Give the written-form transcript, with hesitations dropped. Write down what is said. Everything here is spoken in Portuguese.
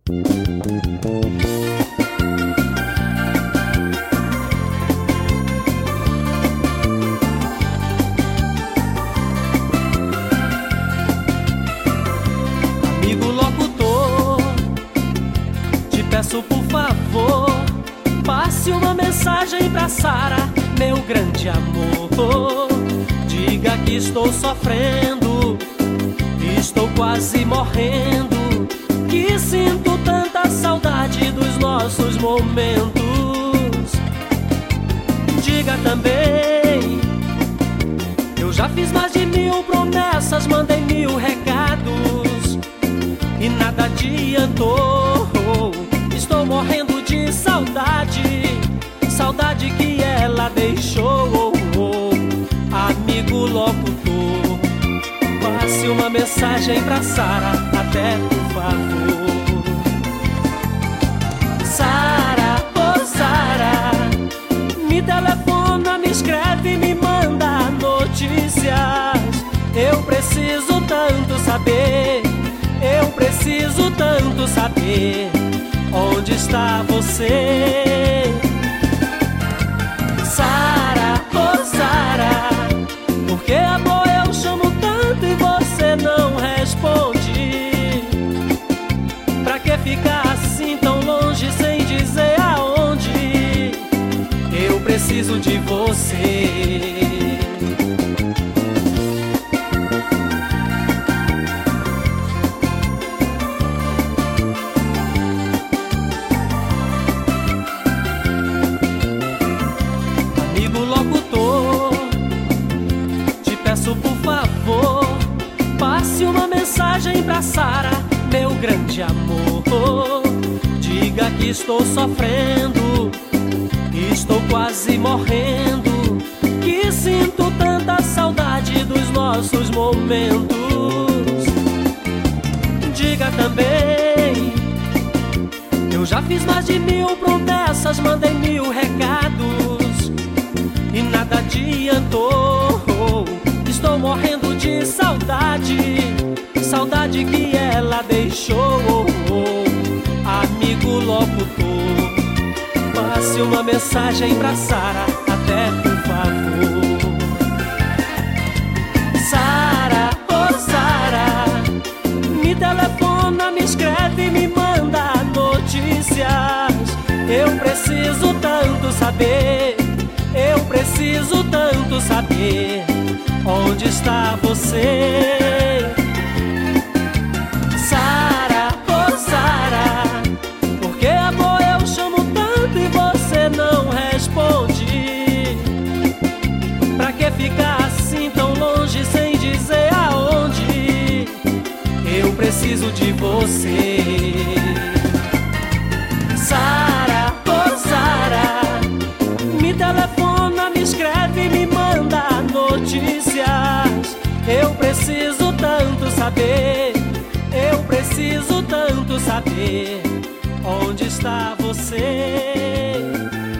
Amigo locutor, te peço por favor, passe uma mensagem pra Sara, meu grande amor. Diga que estou sofrendo, estou quase morrendo, que sinto tanta saudade dos nossos momentos. Diga também, eu já fiz mais de 1000 promessas, mandei 1000 recados e nada adiantou. Estou morrendo de saudade, saudade que ela deixou. Amigo locutor, passe uma mensagem pra Sara, até por favor. Sara, oh Sara, me telefona, me escreve, me manda notícias. Eu preciso tanto saber, eu preciso tanto saber onde está você. Sara, oh Sara, por que amor eu chamo tanto e você não responde? Pra que ficar assim tão longe sem dizer aonde? Eu preciso de você. Amigo locutor, te peço por favor, passe uma mensagem pra Sara, meu grande amor. Diga que estou sofrendo, estou quase morrendo, que sinto tanta saudade dos nossos momentos. Diga também, eu já fiz mais de 1000 promessas, mandei 1000 recados e nada adiantou. Estou morrendo de saudade, saudade que ela deixou. Amigo locutor, passe uma mensagem pra Sara, até por favor. Sara, oh Sara, me telefona, me escreve, me manda notícias. Eu preciso tanto saber, eu preciso tanto saber onde está você. Sara, oh Sara, por que amor eu chamo tanto e você não responde? Pra que ficar assim tão longe sem dizer aonde? Eu preciso de você. Sara, oh Sara, me telefona, me escreve, me manda notícias. Eu preciso tanto saber, eu preciso tanto saber onde está você.